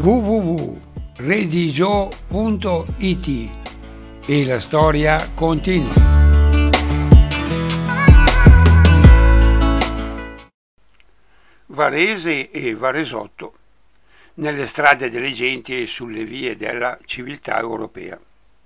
www.redigio.it e la storia continua. Varese e Varesotto, nelle strade delle genti e sulle vie della civiltà europea.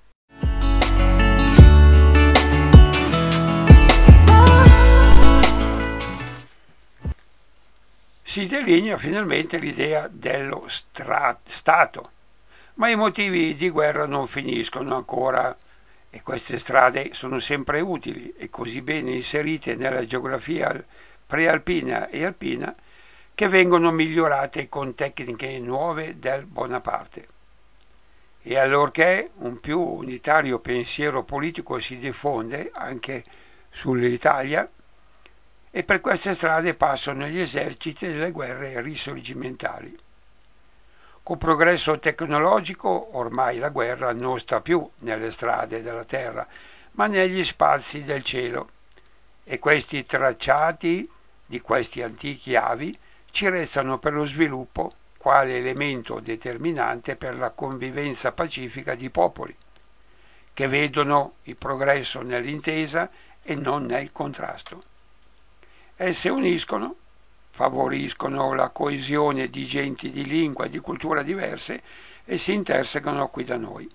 Si delinea finalmente l'idea dello Stato, ma i motivi di guerra non finiscono ancora e queste strade sono sempre utili e così bene inserite nella geografia prealpina e alpina che vengono migliorate con tecniche nuove del Bonaparte. E allorché un più unitario pensiero politico si diffonde anche sull'Italia, e per queste strade passano gli eserciti delle guerre risorgimentali. Col progresso tecnologico ormai la guerra non sta più nelle strade della terra, ma negli spazi del cielo, e questi tracciati di questi antichi avi ci restano per lo sviluppo quale elemento determinante per la convivenza pacifica di popoli, che vedono il progresso nell'intesa e non nel contrasto. Esse uniscono, favoriscono la coesione di genti di lingua e di cultura diverse e si intersecano qui da noi.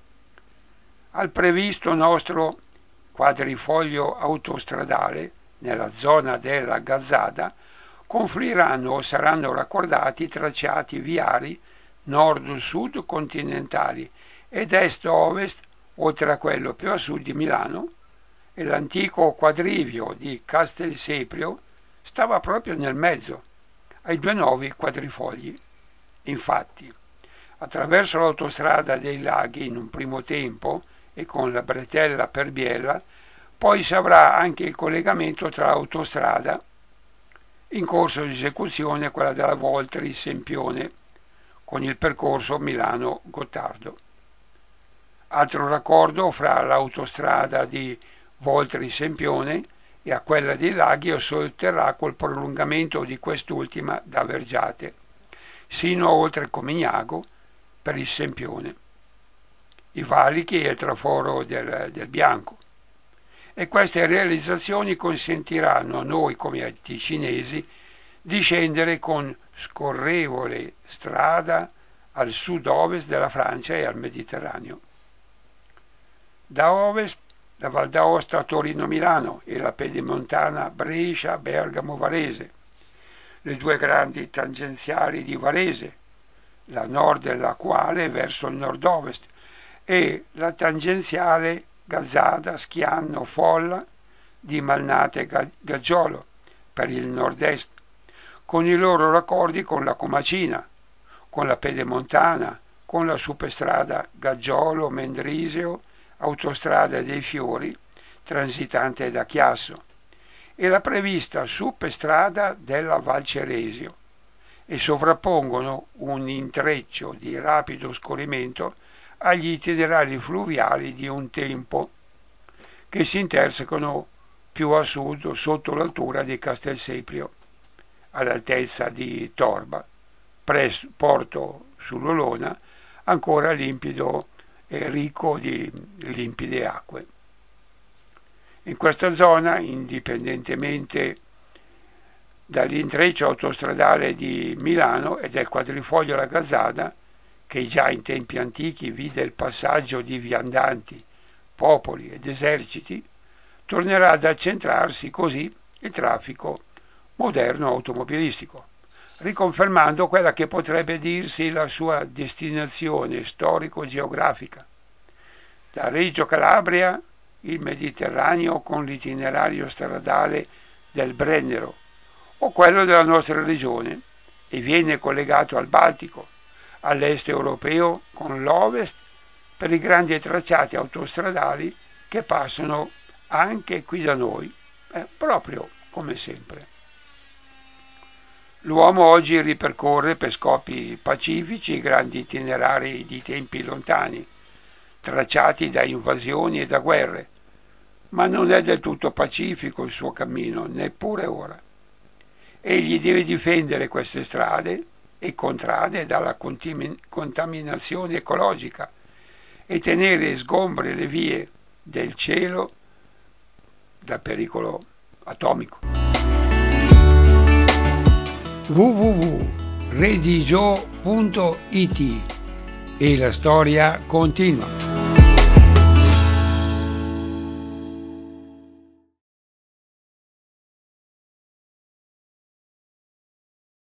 Al previsto nostro quadrifoglio autostradale, nella zona della Gazzada, confluiranno o saranno raccordati tracciati viari nord-sud continentali ed est-ovest, oltre a quello più a sud di Milano, e l'antico quadrivio di Castelseprio stava proprio nel mezzo, ai due nuovi quadrifogli. Infatti, attraverso l'autostrada dei laghi in un primo tempo e con la bretella per Biella, poi si avrà anche il collegamento tra l'autostrada in corso di esecuzione, quella della Voltri-Sempione, con il percorso Milano-Gottardo. Altro raccordo fra l'autostrada di Voltri-Sempione e a quella dei laghi otterrà col prolungamento di quest'ultima da Vergiate, sino oltre Comignago per il Sempione, i valichi e il traforo del Bianco. E queste realizzazioni consentiranno a noi come ticinesi di scendere con scorrevole strada al sud-ovest della Francia e al Mediterraneo. Da ovest la Val d'Aosta Torino-Milano e la Pedemontana Brescia-Bergamo-Varese, le due grandi tangenziali di Varese, la nord della quale verso il nord-ovest, e la tangenziale Gazzada-Schianno-Folla di Malnate-Gaggiolo per il nord-est, con i loro raccordi con la Comacina, con la Pedemontana, con la superstrada Gaggiolo-Mendrisio, autostrada dei Fiori, transitante da Chiasso, e la prevista superstrada della Val Ceresio, e sovrappongono un intreccio di rapido scorrimento agli itinerari fluviali di un tempo, che si intersecano più a sud sotto l'altura di Castelseprio, all'altezza di Torba, porto sull'Olona, ancora limpido e ricco di limpide acque. In questa zona, indipendentemente dall'intreccio autostradale di Milano e del quadrifoglio alla Gazzada, che già in tempi antichi vide il passaggio di viandanti, popoli ed eserciti, tornerà ad accentrarsi così il traffico moderno automobilistico, riconfermando quella che potrebbe dirsi la sua destinazione storico-geografica. Da Reggio Calabria il Mediterraneo con l'itinerario stradale del Brennero o quello della nostra regione, e viene collegato al Baltico, all'est europeo con l'ovest per i grandi tracciati autostradali che passano anche qui da noi, proprio come sempre. L'uomo oggi ripercorre per scopi pacifici i grandi itinerari di tempi lontani, tracciati da invasioni e da guerre, ma non è del tutto pacifico il suo cammino, neppure ora. Egli deve difendere queste strade e contrade dalla contaminazione ecologica e tenere sgombre le vie del cielo dal pericolo atomico. www.redigio.it e la storia continua.